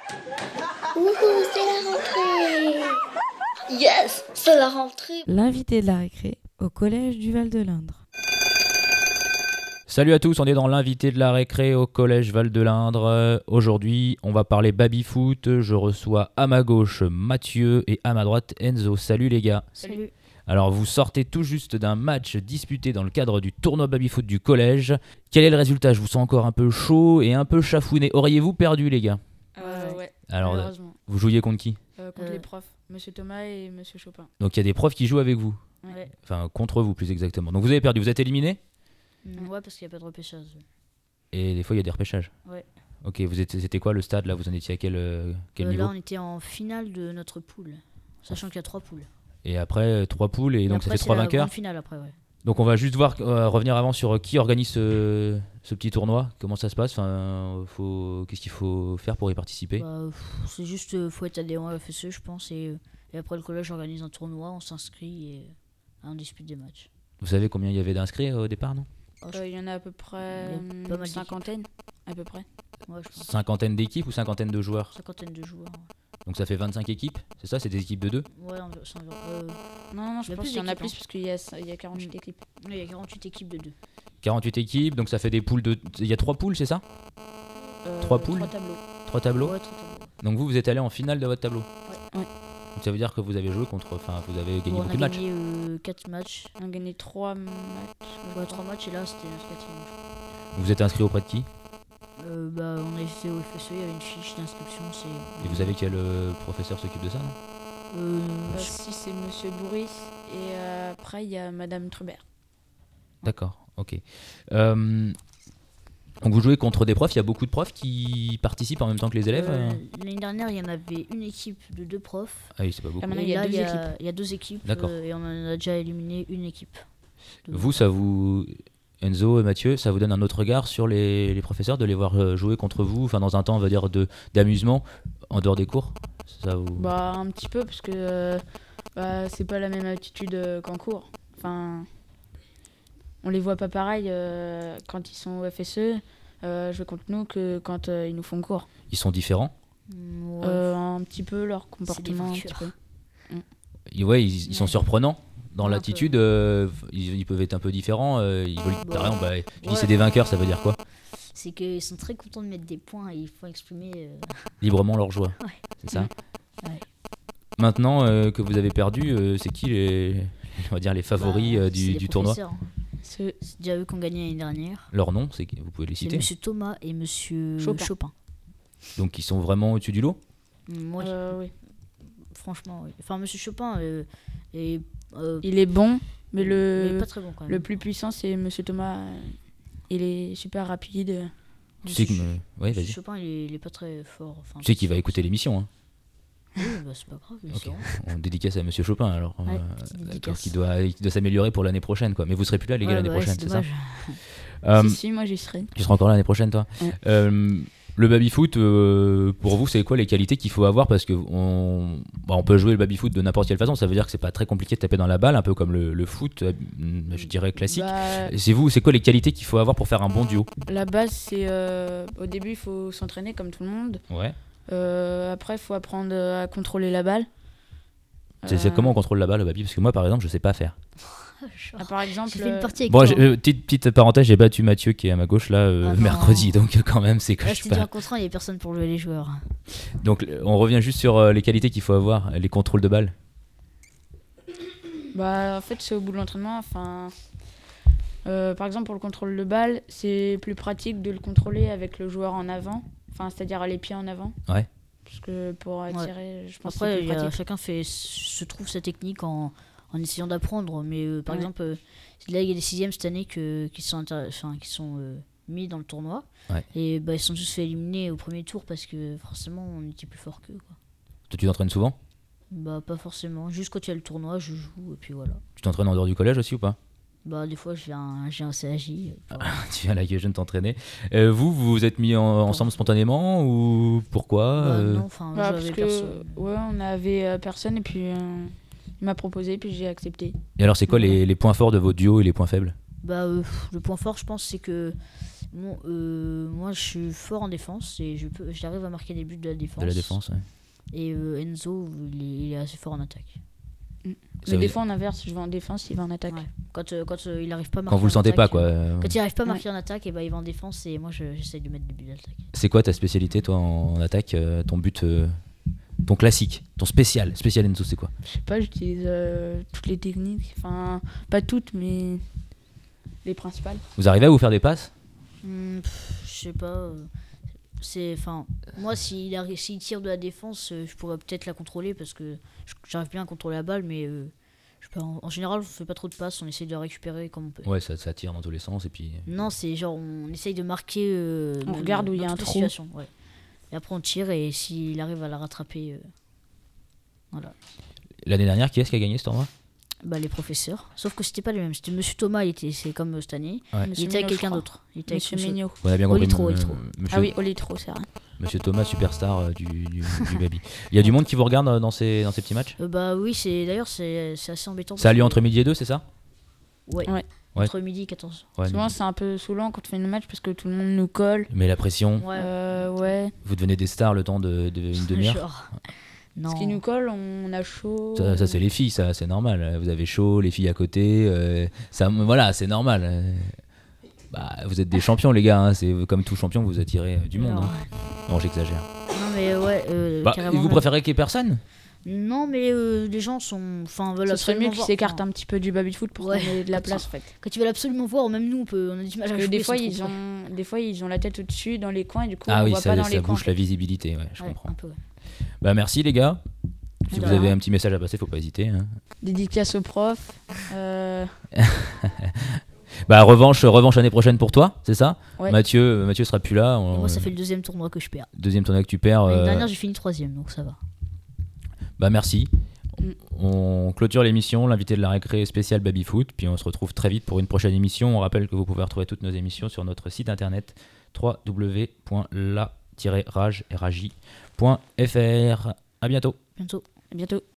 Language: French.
Wouhou, c'est la rentrée! Yes, c'est la rentrée! L'invité de la récré au collège du Val-de-l'Indre. Salut à tous, on est dans l'invité de la récré au collège Val-de-l'Indre. Aujourd'hui, on va parler baby-foot. Je reçois à ma gauche Mathieu et à ma droite Enzo. Salut les gars. Salut. Alors, vous sortez tout juste d'un match disputé dans le cadre du tournoi baby-foot du collège. Quel est le résultat? Je vous sens encore un peu chaud et un peu chafouiné. Auriez-vous perdu les gars? Ouais, Alors, malheureusement. vous jouiez contre qui? Contre les profs, Monsieur Thomas et Monsieur Chopin. Donc, il y a des profs qui jouent avec vous. Ouais. Enfin, contre vous plus exactement. Donc, vous avez perdu, vous êtes éliminé? Ouais, parce qu'il n'y a pas de repêchage. Et des fois, il y a des repêchages. Ouais. Ok, c'était quoi le stade là? Vous en étiez à quel niveau? Là, on était en finale de notre poule, sachant qu'il y a 3 poules. Et après, 3 poules, et donc ça après, fait 3 c'est la vainqueurs. grande finale après, ouais. Donc on va juste voir, revenir avant sur qui organise ce petit tournoi, comment ça se passe, qu'est-ce qu'il faut faire pour y participer. C'est juste, faut être adhérent à la FSE, je pense, et après le collège organise un tournoi, on s'inscrit et on dispute des matchs. Vous savez combien il y avait d'inscrits au départ, non? Il y en a à peu près Il y a pas mal cinquantaine, à peu près. Ouais, je pense. Cinquantaine d'équipes ou cinquantaine de joueurs? 50 de joueurs. Donc ça fait 25 équipes, c'est ça? C'est des équipes de 2? Ouais, c'est environ. Non, Il y je a pense plus qu'il y en a d'équipes, plus parce qu'il y a 48 équipes. Il y a 48 équipes de 2. 48 équipes, donc ça fait des poules de... Il y a 3 poules, c'est ça? 3 poules? 3 tableaux. 3 tableaux? Ouais, 3 tableaux. Donc vous êtes allé en finale de votre tableau? Ouais. Donc ça veut dire que vous avez joué contre... Enfin, vous avez gagné On beaucoup a de matchs. gagné 4 matchs. On a gagné 3 matchs. Ouais, 3 matchs, et là, c'était notre 4ème. Vous êtes inscrit auprès de qui? On a été au FSE, il y avait une fiche d'inscription. Et vous savez quel professeur s'occupe de ça, non? Si c'est Monsieur Bourris et après il y a Madame Trubert. D'accord, ok. Donc vous jouez contre des profs, il y a beaucoup de profs qui participent en même temps que les élèves L'année dernière, il y en avait une équipe de 2 profs. Ah oui, c'est pas beaucoup. Maintenant, Et il y a là, deux équipes. Il y a 2 équipes. D'accord. Et on en a déjà éliminé une équipe. Vous, ça vous... Enzo et Mathieu, ça vous donne un autre regard sur les professeurs de les voir jouer contre vous, enfin dans un temps, on va dire, d'amusement, en dehors des cours? Ça vous... Bah un petit peu parce que c'est pas la même attitude qu'en cours. Enfin, on les voit pas pareil quand ils sont au FSE, jouer contre nous que quand ils nous font cours. Ils sont différents? Ouais. Un petit peu leur comportement, un C'est des petit peu. Et ouais, ils sont surprenants. Dans Ouais, un l'attitude, ils peuvent être un peu différents. Par exemple, je dis Ouais. c'est des vainqueurs, ça veut dire quoi? C'est qu'ils sont très contents de mettre des points et il faut exprimer. Librement leur joie, Ouais. c'est ça? Ouais. Maintenant que vous avez perdu, c'est qui on va dire les favoris C'est du les tournoi? professeurs. C'est C'est déjà eux qui ont gagné l'année dernière. Leur nom, vous pouvez les C'est citer? Monsieur Thomas et Monsieur Chopin. Chopin. Donc ils sont vraiment au-dessus du lot? Moi, oui. franchement, oui. Enfin, Monsieur Chopin est Il est bon, mais il est le pas très bon quand même. le plus puissant c'est Monsieur Thomas. Il est super rapide. Tu sais que... Ouais, Monsieur vas-y. Chopin, il est pas très fort. Enfin, Tu sais qu'il va écouter l'émission, hein. Oui, c'est pas grave. Ok. c'est bon. On dédicace à Monsieur Chopin alors. Ouais, D'accord, dédicace. qui doit s'améliorer pour l'année prochaine quoi. Mais vous serez plus là les gars Ouais, l'année bah ouais, prochaine, c'est c'est ça? dommage. Si, moi j'y serai. Tu seras encore là l'année prochaine toi? Ouais. Le baby-foot, pour vous, c'est quoi les qualités qu'il faut avoir? Parce que on peut jouer le baby-foot de n'importe quelle façon. Ça veut dire que c'est pas très compliqué de taper dans la balle, un peu comme le foot, je dirais classique. Bah, C'est quoi les qualités qu'il faut avoir pour faire un bon duo? la base c'est au début il faut s'entraîner comme tout le monde. Ouais. Après il faut apprendre à contrôler la balle. C'est comment on contrôle la balle au baby? Parce que moi, par exemple, je sais pas faire. Par exemple, J'ai fait une partie avec Bon, toi. petite parenthèse, j'ai battu Mathieu qui est à ma gauche là Ah non. mercredi, donc quand même c'est que Là, je suis c'était déjà pas. un contrat, il n'y avait personne pour jouer les joueurs. Donc on revient juste sur les qualités qu'il faut avoir, les contrôles de balle. en fait c'est au bout de l'entraînement. Enfin, par exemple pour le contrôle de balle, c'est plus pratique de le contrôler avec le joueur en avant. Enfin, c'est-à-dire les pieds en avant. Ouais. Parce que pour attirer, je pense que Après, c'est plus pratique. chacun se trouve sa technique en essayant d'apprendre. Mais par Ouais. exemple, là, il y a des 6e cette année qui sont mis dans le tournoi. Ouais. Et ils sont tous fait éliminer au premier tour parce que forcément, on était plus fort qu'eux, quoi. Toi, tu t'entraînes souvent? Pas forcément. Juste quand il y a le tournoi, je joue et puis voilà. Tu t'entraînes en dehors du collège aussi ou pas? Des fois, j'ai un CAJ. Tu viens à la jeune t'entraîner. Vous êtes mis ensemble spontanément ou pourquoi Non, enfin, Parce j'avais que personne. on avait personne et puis il m'a proposé puis j'ai accepté. Et alors, c'est quoi les points forts de votre duo et les points faibles? Le point fort, je pense, c'est que Bon, moi, je suis fort en défense et j'arrive à marquer des buts de la défense. De la défense, ouais. Et Enzo, il est assez fort en attaque. Mais des fois, en inverse, je vais en défense, il va en attaque. Ouais. Quand il n'arrive pas à marquer Quand vous le en sentez attaque, pas, quoi. Quand il n'arrive pas à marquer en attaque, et ben, il va en défense et moi, j'essaye de mettre des buts d'attaque. C'est quoi ta spécialité, toi, en attaque? Ton but, ton classique, ton spécial Enzo, c'est quoi? Je sais pas, j'utilise toutes les techniques. Enfin, pas toutes, mais les principales. Vous arrivez à vous faire des passes? Je sais pas. Moi, s'il tire de la défense, je pourrais peut-être la contrôler parce que j'arrive bien à contrôler la balle, mais en général, on fait pas trop de passes, on essaye de la récupérer comme on peut. Ouais, ça tire dans tous les sens et puis. Non, c'est genre on essaye de marquer. On regarde où il y a un trou. Ouais. Et après, on tire et s'il arrive à la rattraper. Voilà. L'année dernière, qui est-ce qui a gagné ce tournoi? Bah, les professeurs. Sauf que c'était pas les mêmes. C'était Monsieur Thomas, c'est comme cette année. Ouais. Il était avec quelqu'un d'autre. Il était avec Monsieur Mignot. On a bien compris. Olitro. Monsieur, Ah oui, Olitro, c'est vrai. Monsieur Thomas, superstar du baby. Il y a du monde qui vous regarde dans ces petits matchs? Bah oui, d'ailleurs c'est assez embêtant. Ça a lieu parce entre midi et 2, c'est ça? Ouais. Ouais. Entre midi et 14. Ouais, Souvent, c'est un peu saoulant quand on fait une match parce que tout le monde nous colle. mais la pression, Ouais. vous devenez des stars le temps d'une demi-heure. Genre. Non. Parce qu'ils nous collent, on a chaud. Ça c'est les filles, ça c'est normal. Vous avez chaud, les filles à côté, voilà, c'est normal. Bah, vous êtes des champions les gars, hein. C'est comme tout champion, vous attirez du monde. Alors, Hein. Non, j'exagère. Non mais ouais. Carrément, vous préférez qu'il y ait personne? Non mais les gens sont. Enfin, veulent Ce serait mieux absolument qu'ils voir. s'écartent un petit peu du baby-foot pour qu'on ait de la Quand place en fait. Quand ils veulent absolument voir, même nous on a du mal à Parce que jouer. des fois, ils ont la tête au-dessus dans les coins et du coup, Ah on oui, voit pas dans les ça coins. bouche la visibilité, ouais, je Ouais, comprends. un peu, ouais. Bah merci les gars. Si De vous avez rien. un petit message à passer, faut pas hésiter. Hein. Dédicace aux profs. Bah revanche l'année prochaine pour toi, c'est ça? Ouais. Mathieu sera plus là. Et moi ça fait le deuxième tournoi que je perds. Deuxième tournoi que tu perds. L'année dernière j'ai fini 3ème donc ça va. Bah merci. On clôture l'émission, l'invité de la récré spécial baby-foot, puis on se retrouve très vite pour une prochaine émission. On rappelle que vous pouvez retrouver toutes nos émissions sur notre site internet www.la-rage.fr. À bientôt. Bientôt. À bientôt.